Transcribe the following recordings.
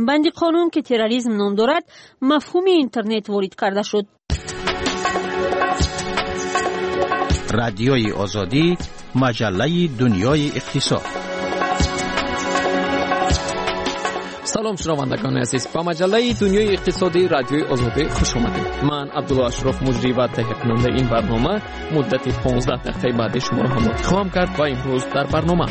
جنبند قانون که تروریسم نام دارد مفهوم اینترنت وارد کرده شد. رادیوی آزادی، مجله دنیای اقتصاد. سلام شنوندگان عزیز، با مجله دنیای اقتصادی رادیوی آزادی خوش آمدید. من عبدالله اشرف مجری و تهیه کننده این برنامه مدت 15 دقیقه بعد شما را همراه خواهم کرد و امروز در برنامه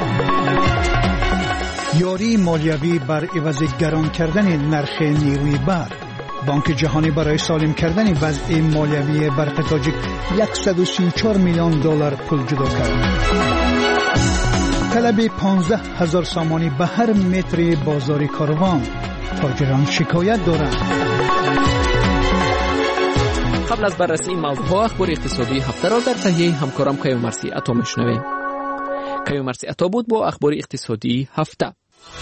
یاری مالیوی بر عوض گران کردن نرخ نیروی برق. بانک جهانی برای سالم کردن وضع مالیوی برق تاجیک 134 میلیون دلار پول جدا کرد. طلب 15,000 سامانی به هر متر بازار کاروان. تاجران شکایت دارند. قبل از بررسی این موضوع اخبار اقتصادی هفته را در تهیه همکارم کیومرثی عطا میشنویم. کیومرثی عطا بود با اخبار اقتصادی هفته.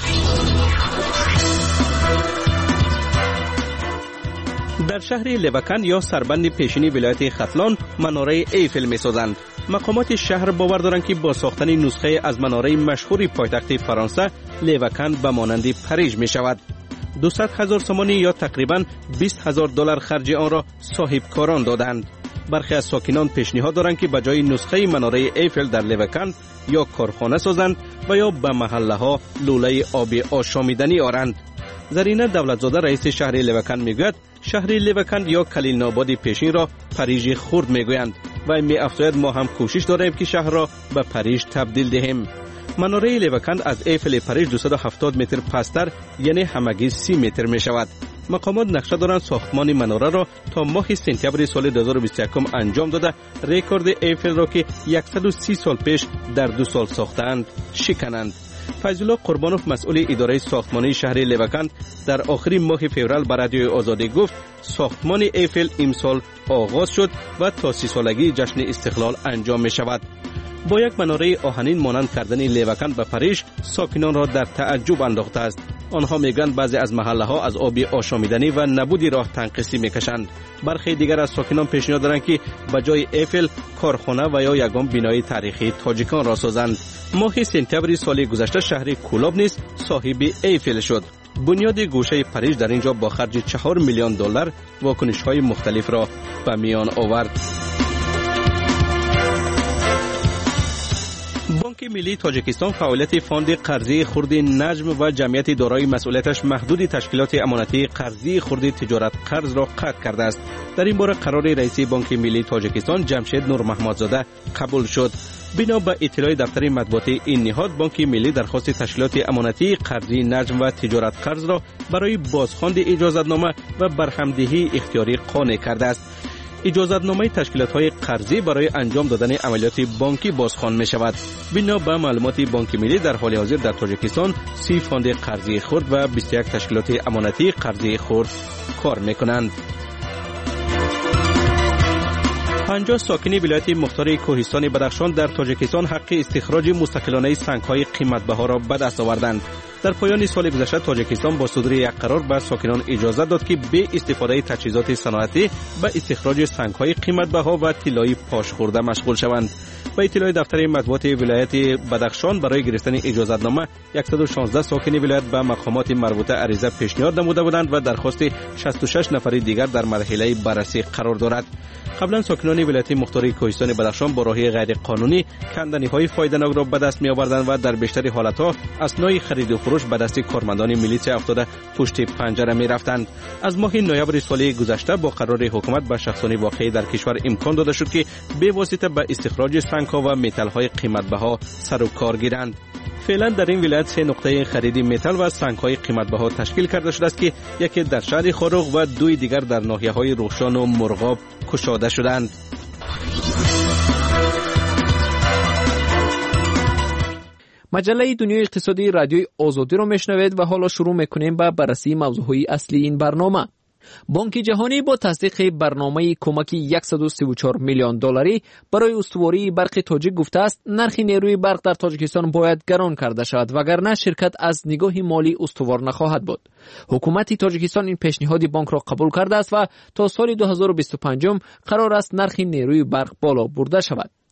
در شهر لیوکن یا سربند پیشینی ولایت ختلان مناره ایفل می‌سازند. مقامات شهر باور دارند که با ساختن نسخه از مناره مشهور پایتخت فرانسه، لیوکن به مانند پاریژ می‌شود. 200,000 سامانی یا تقریباً 20,000 دلار خرج آن را صاحب کاران دادند. برخی از ساکنان پیشنهاد دارند که به جای نسخه مناره ایفل در لیوکن یا کارخانه سازند و یا به محله‌ها لوله آب آشامیدنی آورند. زرینه دولتزاده رئیس شهر لیوکن میگوید شهر لیوکن یا کلیل آباد پیشین را پاریژ خرد میگویند و می افزاید ما هم کوشش داریم که شهر را به پاریژ تبدیل دهیم. مناره لیوکن از ایفل پاریژ 270 متر پستر یعنی همگی 30 متر می شود. مقامات نقشه دارند ساختمان مناره را تا ماه سپتامبر سال 2021 انجام داده رکورد ایفل را که 130 سال پیش در 2 سال ساختند شکنند. فیض‌الله قربانوف مسئول اداره ساختمانی شهر لیوکن در آخرین ماه فوریه به رادیوی آزادی گفت ساختمان ایفل امسال آغاز شد و تا 30 سالگی جشن استقلال انجام می شود. با یک مناره آهنین مانند کردن لیوکن به پاریژ ساکنان را در تعجب انداخته است. آنها میگویند بعضی از محله ها از آب آشامیدنی و نبود راه تنقیصی میکشند. برخی دیگر از ساکنان پیشنهاد دارند که به جای ایفل کارخانه و یا یگان بنای تاریخی تاجیکان را سازند. ماه سپتامبر سال گذشته شهر کولاب نیز صاحب ایفل شد. بنیاد گوشه پاریژ در اینجا با خرج 4 میلیون دلار واکنش های مختلف را به میان آورد. بانک ملی تاجیکستان فعالیت فاند قرضی خرد نجم و جمعیت دارای مسئولیتش محدود تشکیلات امانتی قرضی خرد تجارت قرض را قطع کرده است. در این باره قرار رئیس بانک ملی تاجیکستان جمشید نور محمدزاده قبول شد. بنا به اطلاع دفتر مطبوعاتی این نهاد بانک ملی درخواست تشکیلات امانتی قرضی نجم و تجارت قرض را برای بازخواند اجازتنامه و برهمدهی اختیاری قانع کرده است. اجازتنامه تشکیلات‌های قرضی برای انجام دادن عملیات بانکی بازخوان می‌شود. بنا به معلومات بانک ملی در حال حاضر در تاجیکستان 30 فاند قرضی خرد و 21 تشکیلات امانتی قرضی خرد کار می‌کنند. 50 ساکن ولایت مختار کوهستان بدخشان در تاجیکستان حق استخراج مستقلانه سنگ‌های قیمت‌بها را به دست آوردند. در پایان سال گذشته تاجیکستان با صدور یک قرار به ساکنان اجازه داد که به استفاده تجهیزات صنعتی به استخراج سنگ‌های قیمت‌بها و طلای پاش خورده مشغول شوند. به اطلاع دفتر مطبوعات ولایت بدخشان برای گرفتن اجازتنامه 116 ساکن ولایت به مقامات مربوطه عریضه پیشنهاد نموده بودند و درخواست 66 نفر دیگر در مرحله بررسی قرار دارد. قبلا ساکنان ولایت مختار کوهستان بدخشان با راه غیر قانونی کندنی‌های فایده‌ناک را به دست می‌آوردند و در بیشتر حالت‌ها اسنای خرید و فروش به دست کارمندان میلیشه افتاده پشت پنجره می‌رفتند. از ماه نوامبر سال گذشته با قرار حکومت به شخصان واقعی در کشور امکان داده شد که به واسطه به استخراج سنگ‌ها و متال‌های قیمت‌بها سر و کار گیرند. فعلا در این ولایت 3 نقطه خرید متال و سنگ‌های قیمت‌بها تشکیل کرده شده است که یکی در شهر خاروق و 2 دیگر در ناحیه‌های روشان و مرغاب گشاده شدند. مجله دنیای اقتصادی رادیوی آزادی را میشنوید و حالا شروع میکنیم به بررسی موضوعهای اصلی این برنامه. بانک جهانی با تصدیق برنامه کمکی 134 میلیون دلاری برای استواری برق تاجیک گفته است نرخ نیروی برق در تاجیکستان باید گران کرده شود وگرنه شرکت از نگاه مالی استوار نخواهد بود. حکومت تاجیکستان این پیشنهاد بانک را قبول کرده است و تا سال 2025 قرار است نرخ نیروی برق بالا برده شود.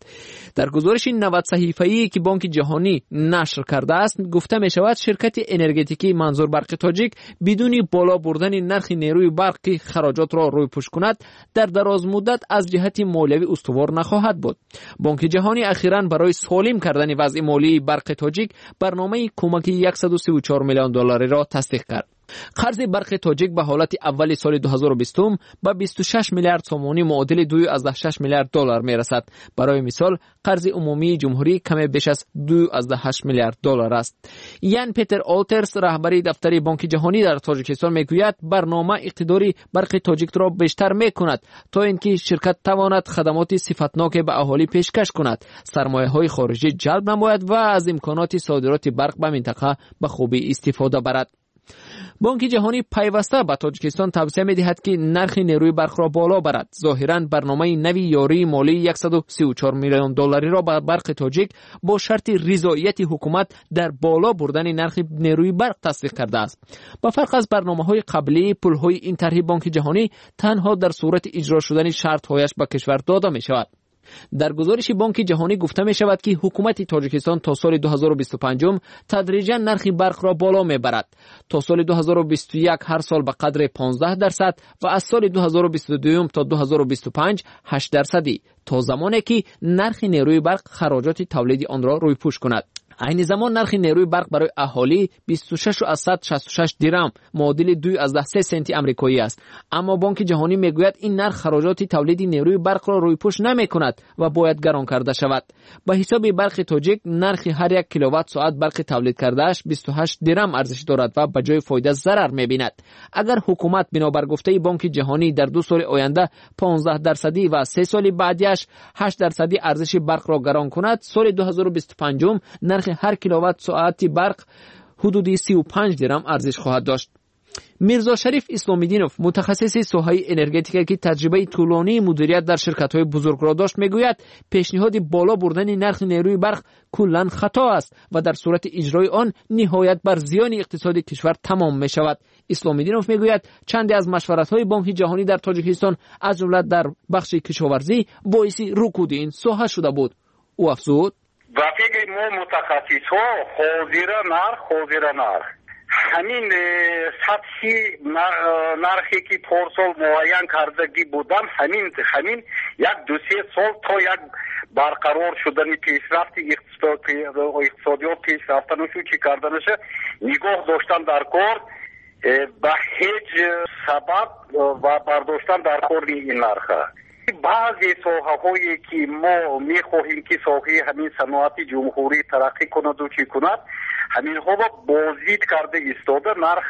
در گزارش 90 صحیفه‌ای که بانک جهانی نشر کرده است گفته می شود شرکت انرژتیکی منظور برق تاجیک بدون بالا بردن نرخ نیروی برق که خراجات را رویپوش کند در دراز مدت از جهت مالیوی استوار نخواهد بود. بانک جهانی اخیراً برای سالم کردن وضع مالی برق تاجیک برنامه کمکی $134 میلیون را تصدیق کرد. قرض برق تاجیک به حالت اول سال 2020 به 26 میلیارد سومانی معادل $2.6 میلیارد می رسد. برای مثال قرض عمومی جمهوری کم بیش از $2.8 میلیارد است. یان پیتر آلترز رهبری دفتر بانک جهانی در تاجیکستان میگوید برنامه اقتداری برق تاجیک را بیشتر میکند تا اینکه شرکت تواند خدمات صفتناک به اهالی پیشکش کند، سرمایه‌های خارجی جلب نماید و از امکانات صادرات برق به منطقه به خوبی استفاده برد. بانک جهانی پیوسته به تاجیکستان توصیه می‌دهد که نرخ نیروی برق را بالا برد. ظاهراً برنامه نوی یاری مالی $134 میلیون را به برق تاجیک با شرط رضایت حکومت در بالا بردن نرخ نیروی برق تصدیق کرده است. با فرق از برنامه‌های قبلی، پول‌های این طرح بانک جهانی تنها در صورت اجرا شدن شرط‌هایش به کشور داده می‌شود. در گزارش بانک جهانی گفته می شود که حکومت تاجیکستان تا سال 2025 تدریجا نرخ برق را بالا می برد. تا سال 2021 هر سال به قدر 15% و از سال 2022 تا 2025 8%، تا زمانی که نرخ نیروی برق خراجات تولید آن را رویپوش کند. عین زمان نرخ نیروی برق برای اهالی 26.166 درم معادل 2.3 سنت آمریکایی است. اما بانک جهانی میگوید این نرخ خراجات تولید نیروی برق را رویپوش نمی کند و باید گران کرده شود. به حساب برق تاجیک نرخ هر یک کیلووات ساعت برق تولید کردهش 28 درم ارزش دارد و به جای فایده ضرر می‌بیند. اگر حکومت بنابر گفته بانک جهانی در 2 سال آینده 15% و 3 سال بعدیش 8% ارزش برق را گران کند، سال 2025 نرخ هر کیلووات ساعت برق حدود 35 درم ارزش خواهد داشت. میرزا شریف اسلامیدینوف متخصص ساحه انرژتیک که تجربه طولانی مدیریت در شرکت‌های بزرگ را داشت میگوید پیشنهاد بالا بردن نرخ نیروی برق کلاً خطا است و در صورت اجرای آن نهایت بر زیان اقتصاد کشور تمام می شود. اسلامیدینوف میگوید چندی از مشورت‌های بانک جهانی در تاجیکستان از جمله در بخش کشاورزی باعث رکود این ساحه شده بود. او افزود: و فکر ما متخصص‌ها حاضر نرخ همین سطحی نرخی که پارسال معین کردگی بودن همین یک 2-3 سال تا یک برقرار شدن پیشرفت اقتصادیات پیشرفتنشو چی کردنشه نگاه داشتن در کار به هیچ سبب و برداشتن در کار این نرخه. بعضی ساحه‌هایی که ما می‌خواهیم که ساحه همین صنعت جمهوری ترقی کند و چی کند همین ها با بازدید کرده ایستاده نرخ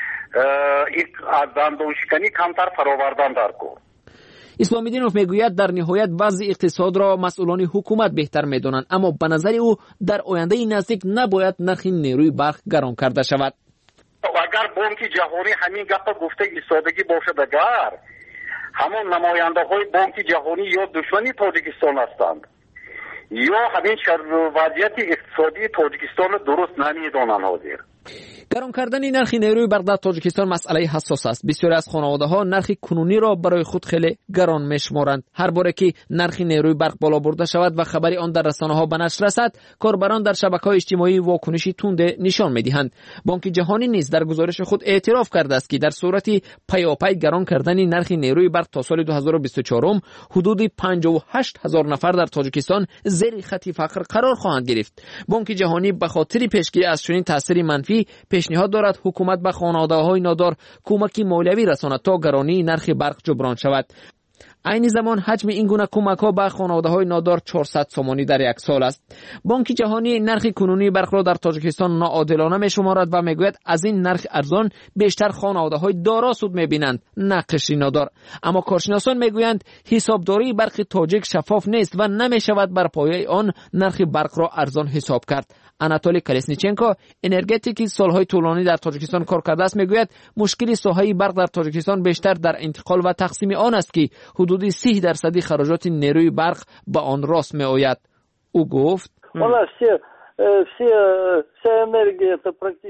از دندان شکنی کمتر فراوردن در کار. اسلامیدینوف میگوید در نهایت وضع اقتصاد را مسئولان حکومت بهتر میدانند، اما به نظر او در آینده نزدیک نباید نرخ نیروی برق گران کرده شود. اگر بانک جهانی همین گپ گفته ایستادگی باشد، اگر همون نماینده های بانک جهانی یا دشمنی تاجیکستان هستند یا همین وضعیت اقتصادی تاجیکستان درست نمیدانند. حاضر گران کردن نرخ نیروی برق در تاجیکستان مسئله حساس است. بسیاری از خانواده‌ها نرخ کنونی را برای خود خیلی گران می‌شمارند. هر باره که نرخ نیروی برق بالا برده شود و خبری آن در رسانه‌ها به نشر رسد، کاربران در شبکه‌های اجتماعی واکنشی تند نشان می‌دهند. بانک جهانی نیز در گزارش خود اعتراف کرده است که در صورت پیاپی گران کردن نرخ نیروی برق تا سال 2024 حدود 58,000 نفر در تاجیکستان زیر خط فقر قرار خواهند گرفت. بانک جهانی به خاطر پیشگیری از چنین تاثیر منفی پیشنهاد دارد حکومت به خانواده‌های نادار کمکی مالیوی رساند تا گرانی نرخ برق جبران شود. عین زمان حجم این گونه کمک‌ها به خانواده‌های نادار 400 سومانی در یک سال است. بانک جهانی نرخ کنونی برق را در تاجیکستان ناعادلانه می‌شمارد و میگوید از این نرخ ارزان بیشتر خانواده‌های دارا سود می‌بینند، نه قشری نادار. اما کارشناسان میگویند حسابداری برق تاجیک شفاف نیست و نمی‌شود بر پایه آن نرخ برق را ارزان حساب کرد. آناتولی کلسنیچنکو انرژتیکی سالهای طولانی در تاجیکستان کار کرده است میگوید مشکل ساحه برق در تاجیکستان بیشتر در انتقال و تقسیم آن است که حدود 30% خراجات نیروی برق به آن راست می آید. او گفت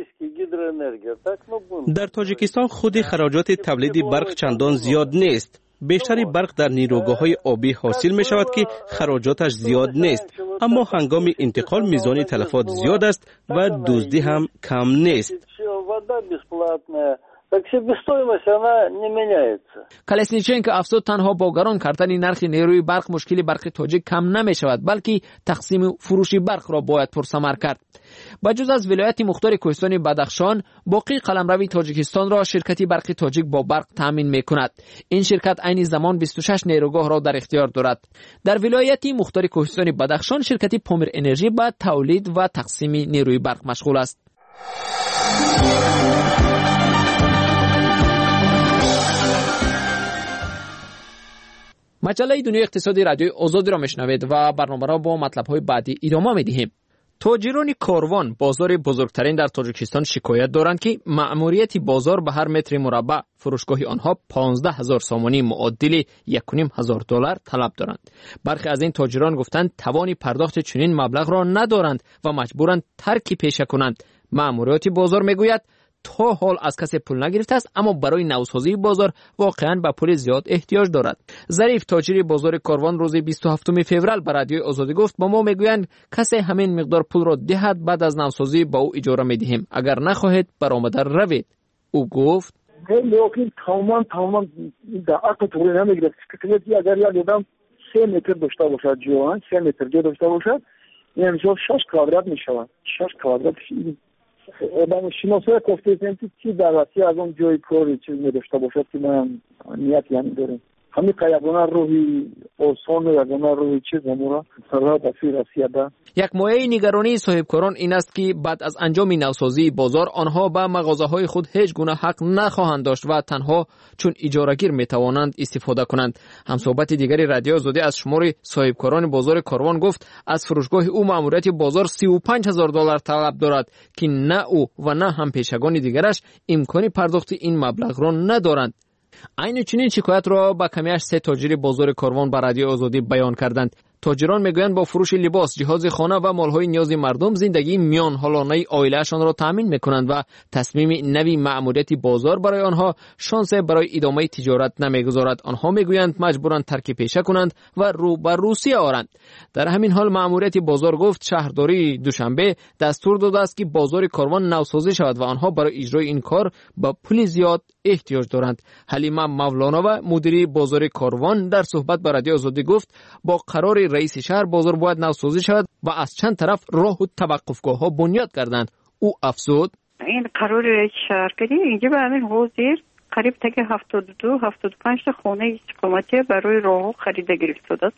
در تاجیکستان خود خراجات تولید برق چندان زیاد نیست. بیشتری برق در نیروگاه‌های آبی حاصل می شود که خراجاتش زیاد نیست، اما هنگام انتقال میزان تلفات زیاد است و دزدی هم کم نیست. کالسنیچنکو افزود تنها با گران کردن نرخ نیروی برق مشکل برق تاجیک کم نمی شود، بلکه تقسیم فروش برق را باید پرثمر کرد. بجز از ولایت مختار کوهستان بدخشان، باقی قلمرو تاجیکستان را شرکت برق تاجیک با برق تامین می کند. این شرکت عین زمان 26 نیروگاه را در اختیار دارد. در ولایت مختار کوهستان بدخشان شرکت پامیر انرژی با تولید و تقسیم نیروی برق مشغول است. مجله دنیای اقتصادی رادیوی آزادی را میشنوید و برنامه را با مطلب‌های بعدی ادامه می‌دهیم. تاجران کاروان بازار بزرگترین در تاجیکستان شکایت دارند که مأموریت بازار به هر متر مربع فروشگاه آنها 15,000 سامانی معادل $1,500 طلب دارند. برخی از این تاجران گفتند توان پرداخت چنین مبلغ را ندارند و مجبورند ترک پیشه کنند. مأموریت بازار میگوید تا حال از کسی پول نگرفته است، اما برای نوسازی بازار واقعا به پول زیاد احتیاج دارد. ظریف تاجر بازار کاروان روز 27 فوریه به رادیوی آزادی گفت با ما میگویند کسی همین مقدار پول را دهد بعد از نوسازی با او اجاره میدهیم، اگر نخواهید برآمده روید. او گفت لیکن تمام در عقد طوری نمیگیرد که اگر یک آدم 3 متر داشته باشد، جوان 3 متر جا داشته باشد، یعنی 6 کوادرات میشود. 6 کوادرات آدم شناسای گفته که چی دعوتی از اون جای کاری چیز می‌داشته باشد که من نیت یعنی دارم. همین قیابونه روحی آسان و یگانه روحی چیز همورا سرها بسیر رسیده. یک مایه نگرانی صاحبکاران این است که بعد از انجام نوسازی بازار آنها به مغازه‌های خود هیچ گونه حق نخواهند داشت و تنها چون اجاره‌گیر می‌توانند استفاده کنند. همصحبت دیگری رادیو آزادی از شمار صاحبکاران بازار کاروان گفت از فروشگاه او مأموریت بازار $35,000 طلب دارد که نه او و نه هم پیشگان دیگرش امکان پرداخت این مبلغ را ندارند. عین چنین شکایت را با کمیش 3 تاجر بازار کاروان به رادیو آزادی بیان کردند. تاجران میگویند با فروش لباس، جهاز خانه و مالهای نیاز مردم زندگی میان حالانه عائله‌شان را تامین میکنند و تصمیم نوی مأموریت بازار برای آنها شانس برای ادامه تجارت نمیگذارد. آنها میگویند مجبورند ترک پیشه کنند و رو به روسیه آرند. در همین حال مأموریت بازار گفت شهرداری دوشنبه دستور داده است که بازار کاروان نوسازی شود و آنها برای اجرای این کار با پول زیاد احتیاج دارند. حلیمه مولانا و مدیر بازار کاروان در صحبت با رادیو آزادی گفت با قرار رئیس شهر بازار باید نوسازی شود و از چند طرف راه و توقفگاه‌ها بنیاد کردند. او افزود این قرار رئیس شهر کردی اینجا به همین حاضر قریب تا 72-75 تا خانه حکومتی برای راه خریده گرفته است.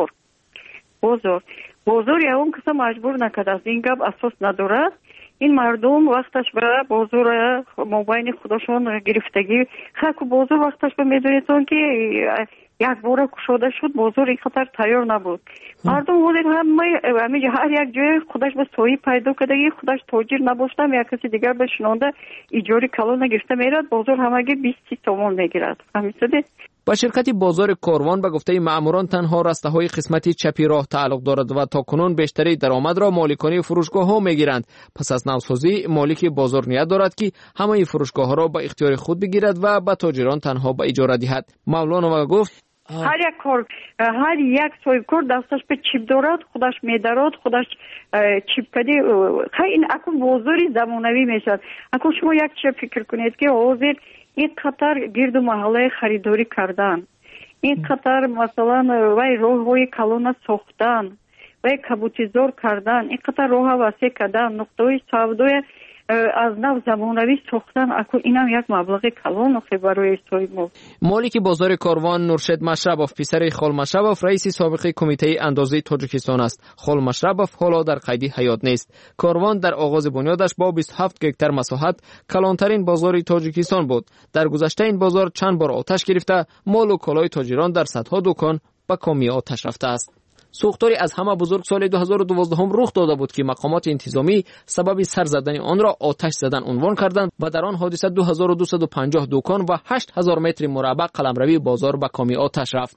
بازار یا اون کسا مجبور نکرده است، این گپ اساس ندارد. این مردم وقتش به بازار مبین خودشون گرفتگی خاک بازار وقتش به میدونیتون که یک بار کشاده شد، بازار این خطر تیار نبود. مردم بودن همه هر یک جای خودش به سوی پیدا کردگی، خودش تاجر نباشتم یا کسی دیگر به شنانده ایجاری کلان نگرفته میرد، بازار همگی 20 تومان میگیرد. فهمیده؟ با شرکت بازار کاروان به گفته مأموران تنها رسته‌های قسمت چپی راه تعلق دارد و تاکنون بیشتری درآمد را مالکان فروشگاه‌ها میگیرند. پس از نوسازی مالک بازار نیت دارد که همه فروشگاه‌ها را به اختیار خود بگیرد و به تاجران تنها به اجاره دهد. مولانا گفت هر یک صاحبکار دستش به چیپ دارد، خودش میدارد، خودش چیپ کردی. این اکو بازاری زمانوی میشد. اکو شما یک چیپ فکر کنید که حاضر این قطر گرد و محله خریداری کردن، این قطر مثلا وای راه‌های کلان ساختن، وای کبوتیزار کردن، این قطر راه وسیع کردن، نقطه‌های سودای از نو زمانوی ساختن، اكو اینم یک مبلغ کلان برای صاحب. مالک بازار کاروان نورشد مشربوف پسر خال مشربوف رئیس سابق کمیته اندازه تاجیکستان است. خال مشربوف حالا در قید حیات نیست. کاروان در آغاز بنیادش با 27 هکتار مساحت کلانترین بازار تاجیکستان بود. در گذشته این بازار چند بار آتش گرفته، مال و کالای تاجران در صدها دکان به کامی آتش رفته است. سوختاری از همه بزرگ سال 2012 رخ داده بود که مقامات انتظامی سبب سر زدن آن را آتش زدن عنوان کردند و در آن حادثه 2250 دکان و 8000 متر مربع قلمروی بازار به کامی آتش رفت.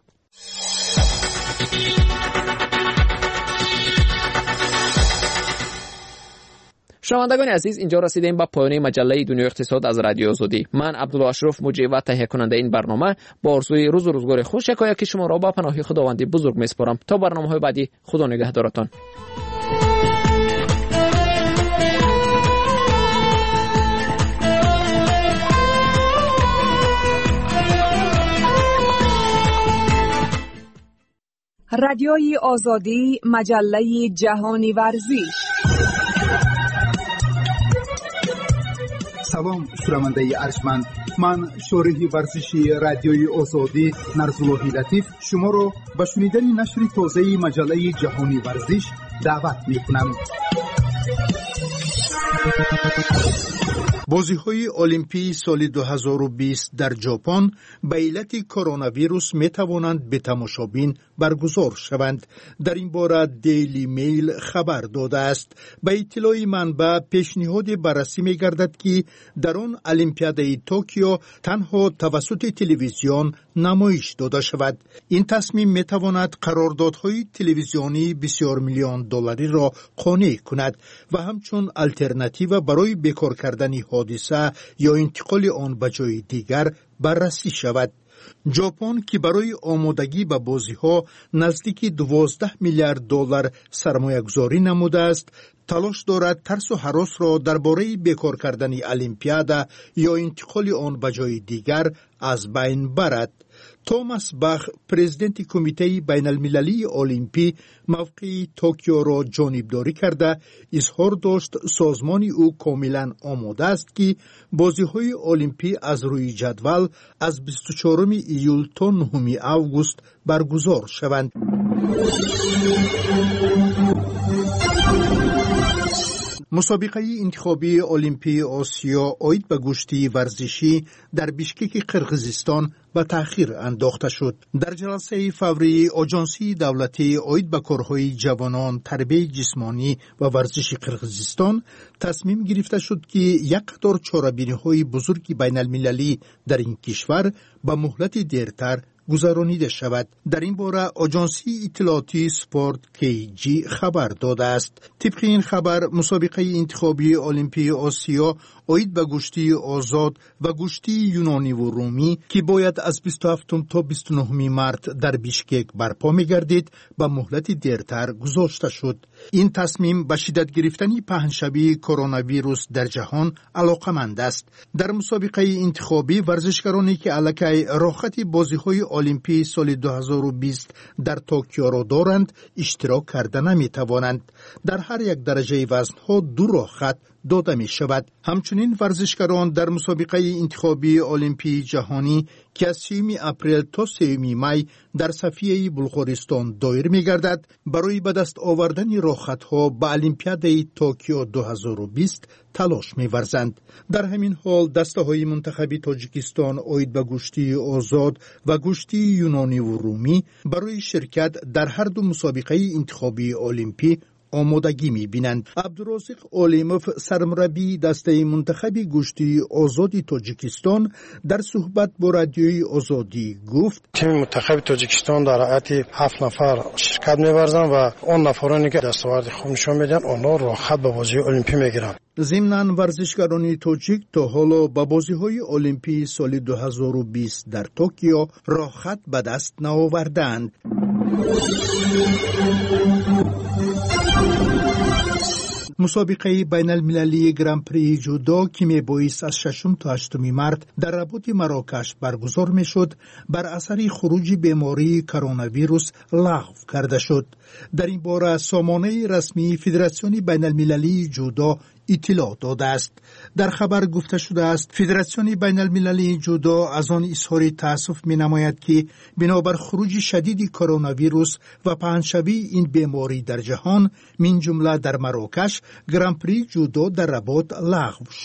شنوندگان عزیز، اینجا رسیدیم به پایان مجله دنیای اقتصاد از رادیو آزادی. من عبدالله اشرف مجری و تهیه کننده این برنامه با آرزوی روز و روزگار خوش یکایک شما را به پناه خداوند بزرگ میسپارم. تا برنامه‌های بعدی، خدا نگهدارتان. رادیوی آزادی، مجله جهانی ورزش. سلام شنونده ارجمند، من شارح ورزشی رادیوی آزادی نرزاللهی لطیف شما را به شنیدن نشر تازه مجله جهانی ورزش دعوت می‌کنم. بازی‌های المپی سال 2020 در ژاپن به علت کرونا ویروس می‌توانند به تماشابین برگزار شوند. در این باره دیلی میل خبر داده است. به اطلاع منبع پیشنهاد بررسی می‌گردد که در آن المپیادای توکیو تنها توسط تلویزیون نمایش داده شود. این تصمیم می‌تواند قراردادهای تلویزیونی بسیار میلیون دلاری را قانع کند و همچون آلترناتیو برای بیکار کردن حادثه یا انتقال آن به جای دیگر بررسی شود. ژاپن که برای آمادگی به بازی‌ها نزدیک 12 میلیارد دلار سرمایه‌گذاری نموده است، تلاش دارد ترس و هراس را درباره بیکار کردن المپیادا یا انتقال آن به جای دیگر از بین برد. توماس باخ، پرزیدنت کمیته بین المللی المپی، موقع توکیو را جانبداری کرده اظهار داشت سازمان او کاملا آماده است که بازی‌های المپی از روی جدول از 24 ایول تا 9 آگوست برگزار شوند. مسابقه انتخابی المپی آسیا عاید به گشتی ورزشی در بیشکک قرقیزستان به تأخیر انداخته شد. در جلسه فوری آژانسی دولتی عاید به کارهای جوانان، تربیت جسمانی و ورزش قرقیزستان تصمیم گرفته شد که یک قطار چاره‌بینی‌های بزرگ بین المللی در این کشور به مهلت دیرتر گذرانیده شود. در این باره آژانسی اطلاعاتی سپورت KG خبر داده است. طبق این خبر مسابقه انتخابی المپی آسیا عاید به گشتی آزاد و گشتی یونانی و رومی که باید از 27 تا 29 مارس در بیشکک برپا می‌گردید به مهلت دیرتر گذاشته شد. این تصمیم به شدت گرفتن پهنشبی کرونا ویروس در جهان علاقمند است. در مسابقه انتخابی ورزشکارانی که علاقه راحت بازی‌های المپی سال 2020 در توکیو را دارند اشتراک کرده نمی‌توانند. در هر یک درجه وزن‌ها 2 راحت داده می شود. همچنین ورزشکاران در مسابقه انتخابی المپی جهانی که از 3 اپریل تا 3 می در صفیه بلغارستان دایر می گردد برای به دست آوردن راحت‌ها به المپیادای توکیو 2020 تلاش می ورزند. در همین حال دسته‌های منتخبی تاجیکستان عاید به گشتی آزاد و گشتی یونانی و رومی برای شرکت در هر دو مسابقه انتخابی المپی آمادگی می‌بینند. عبدالرازق علیموف سرمربی دسته منتخبی گشتی آزادی تاجیکستان در صحبت با رادیوی آزادی گفت تیم منتخب تاجیکستان در هیئت 7 نفر شرکت می‌ورزند و اون نفرانی که دستاورد خوب نشون میدن آنها راحت به بازی المپی میگیرند. ضمناً ورزشکاران تاجیک تا حالا به بازی‌های المپی سال 2020 در توکیو راحت به دست نآوردند. مسابقه بین المللی گرند پری جودو که میبایست از 6 تا 8 مارس در رباط مراکش برگزار میشد بر اثر خروج بیماری کرونا ویروس لغو کرده شد. در این باره سامانه رسمی فدراسیون بین المللی جودو اطلاع داده است. در خبر گفته شده است فدراسیون بین المللی جودو از آن اظهار تأسف می نماید که بنابر خروج شدید کرونا ویروس و پهنشبی این بیماری در جهان من جمله در مراکش گرند پری جودو در رباط لغو شد.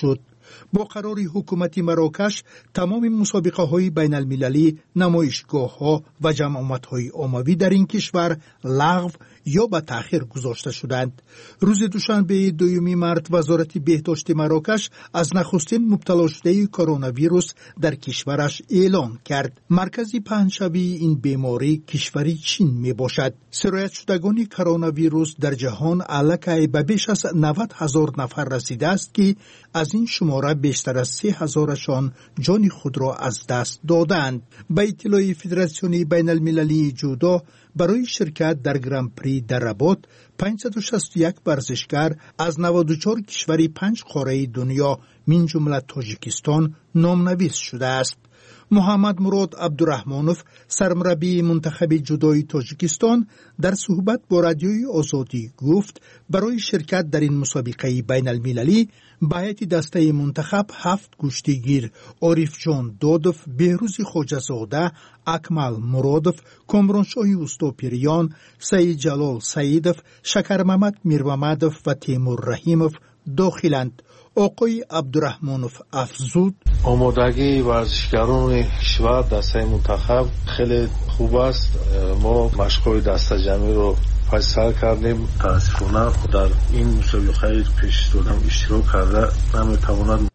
با قرار حکومت مراکش تمام مسابقه های بین المللی، نمایشگاه ها و جمعیت های عمومی در این کشور لغو یا به تأخیر گذاشته شدند. روز دوشنبه 2 مارس وزارت بهداشت مراکش از نخستین مبتلا شده کرونا ویروس در کشورش اعلان کرد. مرکزی پنهشوی این بیماری کشوری چین می باشد. سرایت شدگان کرونا ویروس در جهان الکی به بیش از 90,000 نفر رسیده است که از این شماره بیشتر از 3,000شان جان خود را از دست دادند. به اطلاع فدراسیون بین المللی جودو برای شرکت در گران پری در رباط 561 ورزشکار از 94 کشوری 5 قاره دنیا من جمله تاجیکستان نامنویس شده است. محمد مراد عبدالرحمانوف سرمربی منتخب جودوی تاجیکستان در صحبت با رادیوی آزادی گفت برای شرکت در این مسابقه بین المللی به هیئت دسته منتخب 7 کشتیگیر عارف جان دادوف، بهروز خواجه‌زاده، اکمل مرادوف، کامرانشاه اوستاپیریان، سعید جلال سعیدوف، شکر محمد میرمحمدوف و تیمور رحیموف داخلند. آقای عبدالرحمانوف افزود آمادگی ورزشکاران کشور دسته منتخب خیلی خوب است. ما مشق‌های دسته جمعی رو فیصل کردیم. متاسفانه در این مسابقه پیش دادم اشتراک کرده نمیتواند.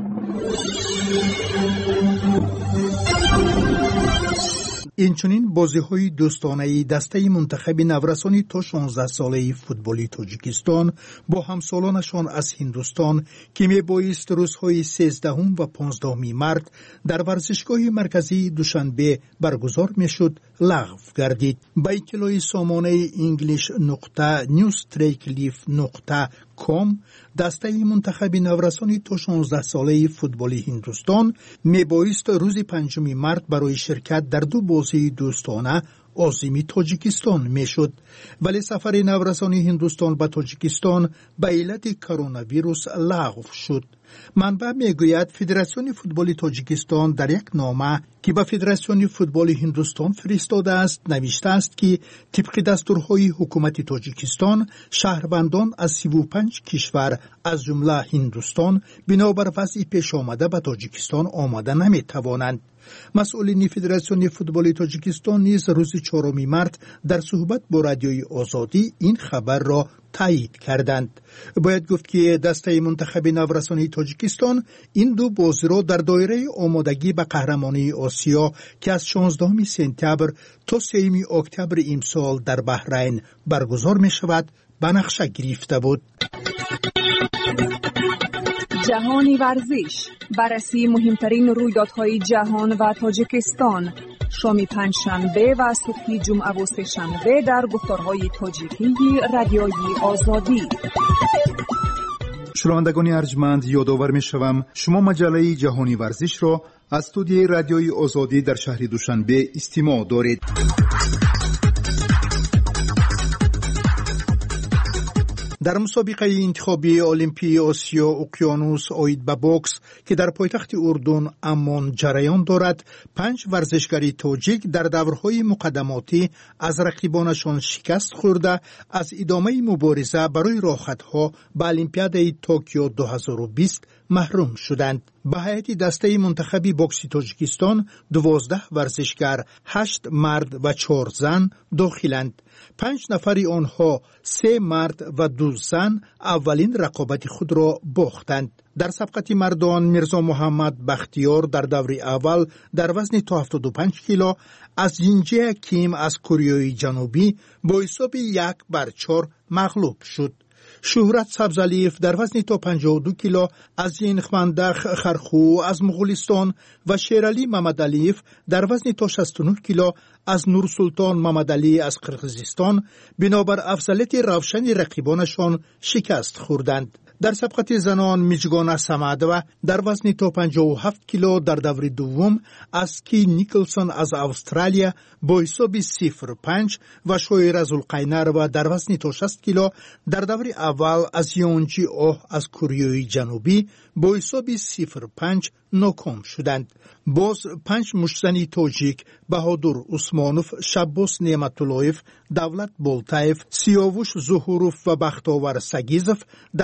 اینچنین بازی‌های دوستانه دسته منتخب نورسانی تا 16 ساله فوتبالی تاجیکستان با همسالانشان از هندوستان که میبایست روزهای 13 و 15 مارس در ورزشگاه مرکزی دوشنبه برگزار میشد لغو گردید. به اطلاع سامانه english.newstreetleaf.com دسته منتخب نورسانی تا 16 ساله فوتبالی هندوستان میبایست روز 5 مارس برای شرکت در 2 بازی دوستانه عازم تاجیکستان میشد، ولی سفر نورسانی هندوستان به تاجیکستان به علت کرونا ویروس لغو شد. منبع میگوید فدراسیون فوتبال تاجیکستان در یک نامه که به فدراسیون فوتبال هندوستان فرستاده است نوشته است که طبق دستورهای حکومت تاجیکستان شهروندان از 35 کشور از جمله هندوستان بنابر وضع پیش آمده به تاجیکستان آمده نمیتوانند. مسئولین فدراسیون فوتبال تاجیکستان نیز روز 4 مارس در صحبت با رادیوی آزادی این خبر را تایید کردند. باید گفت که دسته منتخب نورسانی تاجیکستان این 2 بازی را در دایره آمادگی به قهرمانی آسیا که از 16 سپتامبر تا 3 اکتبر امسال در بحرین برگزار می شود به نقشه گرفته بود. جهانی ورزش، بررسی مهمترین رویدادهای جهان و تاجیکستان، شام پنجشنبه و صبح جمعه و سه‌شنبه در گفتارهای تاجیکی رادیوی آزادی. شنوندگان ارجمند، یادآور می‌شوم شما مجله جهانی ورزش را از استودیوی رادیوی آزادی در شهر دوشنبه استماع دارید. در مسابقه انتخابی المپی آسیا اقیانوس آید به بوکس که در پایتخت اردن عمان جریان دارد، 5 ورزشکار تاجیک در دورهای مقدماتی از رقیبانشان شکست خورده از ادامه مبارزه برای راحت‌ها به المپیاد توکیو 2020 محروم شدند. به هیئت دسته منتخبی بوکس تاجیکستان 12 ورزشکار، 8 مرد و 4 زن داخلند. 5 نفر آنها 3 مرد و 2 زن اولین رقابت خود را باختند. در سبقت مردان میرزا محمد بختیار در دور اول در وزن تا 75 کیلو از جینجه کیم از کره جنوبی با حساب 1-4 مغلوب شد. شهرت سبزعلیف در وزن تا 52 کیلو از ینخمندخ خرخو از مغولستان و شیرعلی محمدعلیف در وزن تا 69 کیلو از نورسلطان محمدعلی از قرقیزستان بنابر افضلیت روشن رقیبانشان شکست خوردند. در سبقت زنان میجگانا سمعدوه در وزن تا 57 کیلو در دور دوم از کی نیکلسون از استرالیا با حساب 0-5 و شویر زلقینر و در وزن تا 60 کیلو در دور اول از یونجی اوه از کره جنوبی با حساب 0-5 ناکام شدند. باز 5 مشتزنی تاجیک بهادر عثمانوف، شباس نعمتاللهیف، دولت بولتایف، سیاوش ظهوروف و بختاور سگیزف در رقابت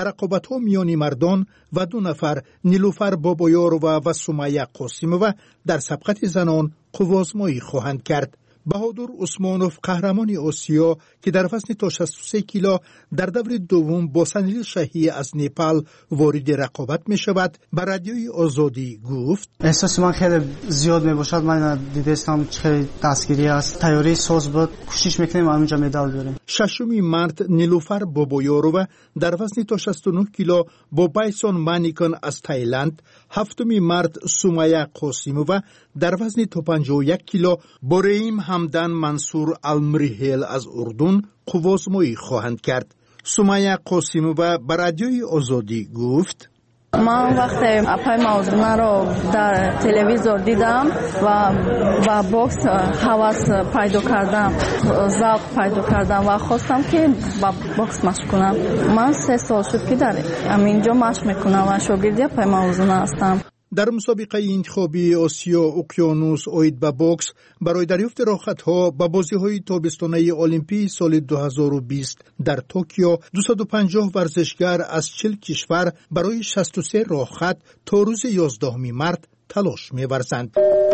رقابت‌ها میان مردان و 2 نفر نیلوفر بابایارова و سمیه قاسیمova در سبقت زنان قوازمایی خواهند کرد. بهادر عثمانوف قهرمان آسیا که در وزن تا 63 کیلو در دور دوم با سنیل شاهی از نپال وارد رقابت می شود به رادیوی آزادی گفت احساس من خیلی زیاد می باشد. من دیدستم خیلی دستگیری است. تیاری ساز بود. کوشش میکنیم همینجا مدال بیاریم. 6 مرد نیلوفر بابایارova در وزن تا 69 کیلو با بایسون مانیکن از تایلند، 7 مرد سمیه قاسیمova در وزن تا 51 کیلو با رحیم همدان منصور المریهل از اردن قوازمایی خواهند کرد. سمیه قاسیمova به رادیوی آزادی گفت من وقتی اپای موضوع رو در تلویزیون دیدم و با بوکس هوس پیدا کردم، ذوق پیدا کردم و خواستم که با بوکس مشق کنم. من 3 سال شد که در اینجا مشق میکنم و شاگرد اپای موضوع هستم. در مسابقه انتخابی آسیا اقیانوس اوید به بوکس برای دریافت راحت‌ها به بازی‌های تابستانه المپی سال 2020 در توکیو 250 ورزشگر از 40 کشور برای 63 راحت تا روز 11 مارس تلاش می‌ورزند.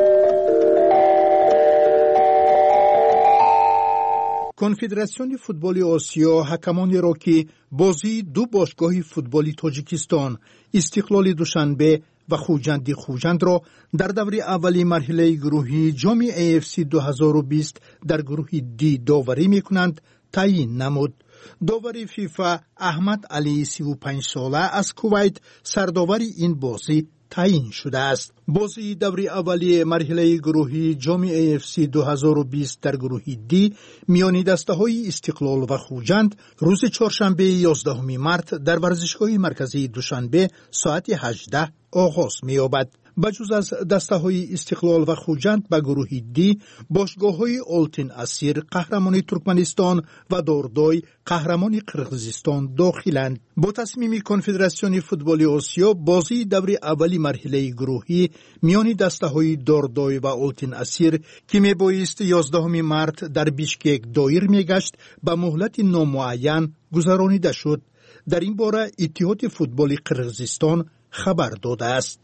کنفدراسیون فوتبال آسیا حکمانی را که بازی 2 باشگاه فوتبالی تاجیکستان استقلال دوشنبه و خوجند را در دور اولی مرحله گروهی جام AFC 2020 در گروه دی داوری می‌کنند تعیین نمود. داور فیفا احمد علی 35 ساله از کویت سرداور این بازی تعیین شده است. بازی دور اولی مرحله گروهی جام AFC 2020 در گروه دی میان دسته‌های استقلال و خوجند روز چهارشنبه 11 مارس در ورزشگاه مرکزی دوشنبه ساعت 18 آغاز می‌یابد. بجز از دسته‌های استقلال و خوجند به گروه دی باشگاه‌های آلتین اسیر قهرمان ترکمنستان و دوردای قهرمان قرقیزستان داخلند. با تصمیم کنفدراسیون فوتبال آسیا بازی دور اولی مرحله گروهی میان دسته‌های دوردای و آلتین اسیر که میبایست 11 مارس در بیشکک دایر میگشت به مهلت نامعین گذرانیده شد. در این باره اتحاد فوتبال قرقیزستان خبر داده است.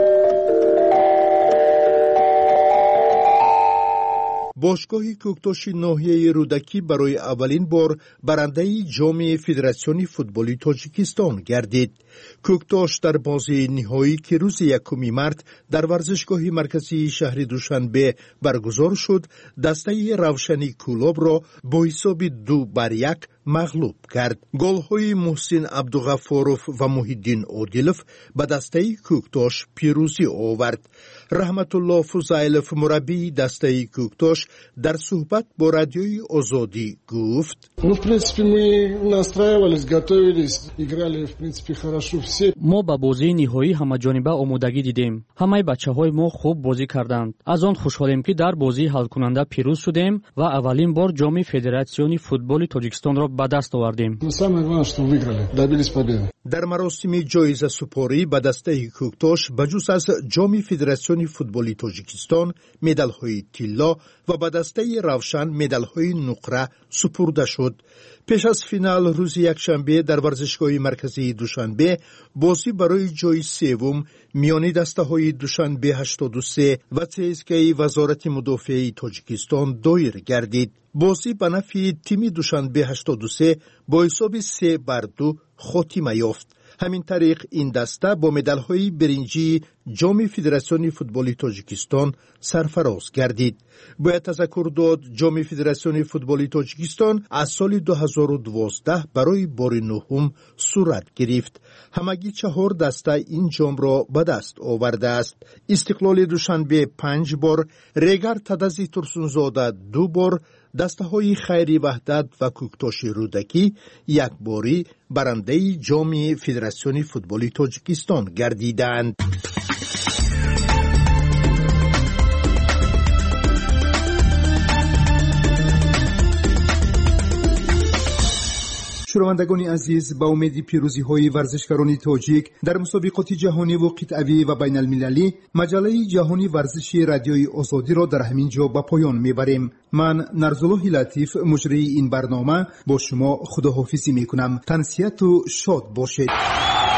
باشگاه کوکتاش ناحیه رودکی برای اولین بار برنده جام فدراسیون فوتبالی تاجیکستان گردید. کوکتاش در بازی نهایی که روز 1 مارس در ورزشگاه مرکزی شهر دوشنبه برگزار شد، دسته روشنی کلوب را با حساب 2-1 مغلوب کرد. گل‌های محسن عبدالغفاروف و محیدین عادلوف به دسته کوکتاش پیروزی آورد. رحمت الله فضایلوف مربی دسته کوکتاش در صحبت با رادیوی آزادی گفت ما با بازی نهایی همه‌جانبه آمادگی دیدیم. همه بچه‌های ما خوب بازی کردند. از آن خوشحالیم که در بازی حل کننده پیروز شدیم و اولین بار جام فدراسیون فوتبال تاجیکستان را به دست آوردیم. در مراسم جایزه سپاری به دسته کوکتاش بجز از جام فدراسیون فوتبال تاجیکستان مدال‌های طلا و به دسته روشن مدال‌های نقره سپرده شد. پیش از فینال روز یکشنبه در ورزشگاه مرکزی دوشنبه بازی برای جای سوم میان دسته‌های دوشنبه 83 و CSKA وزارت مدافع تاجیکستان دایر گردید. بازی به نفع تیم دوشنبه 83 با حساب 3-2 خاتمه یافت. همین طریق این دسته با مدال‌های برنجی جام فدراسیون فوتبال تاجیکستان سرفراز گردید. باید تذکر داد جام فدراسیون فوتبال تاجیکستان از سال 2012 برای بار نهم صورت گرفت. همگی 4 دسته این جام را به دست آورده است. استقلال دوشنبه 5 بار، ریگر تدزی ترسونزاده 2 بار، دسته های خیری وحدت و کوکتاش رودکی 1 باری برنده جام فدراسیون فوتبال تاجیکستان گردیدند. شنوندگان عزیز، با امید پیروزی های ورزشکاران تاجیک در مسابقات جهانی و قطعی و بین المللی، مجله جهانی ورزشی رادیوی آزادی را در همین جا به پایان میبریم. من نرزالله لطیف مجری این برنامه با شما خداحافظی میکنم. تنسیت و شاد باشید.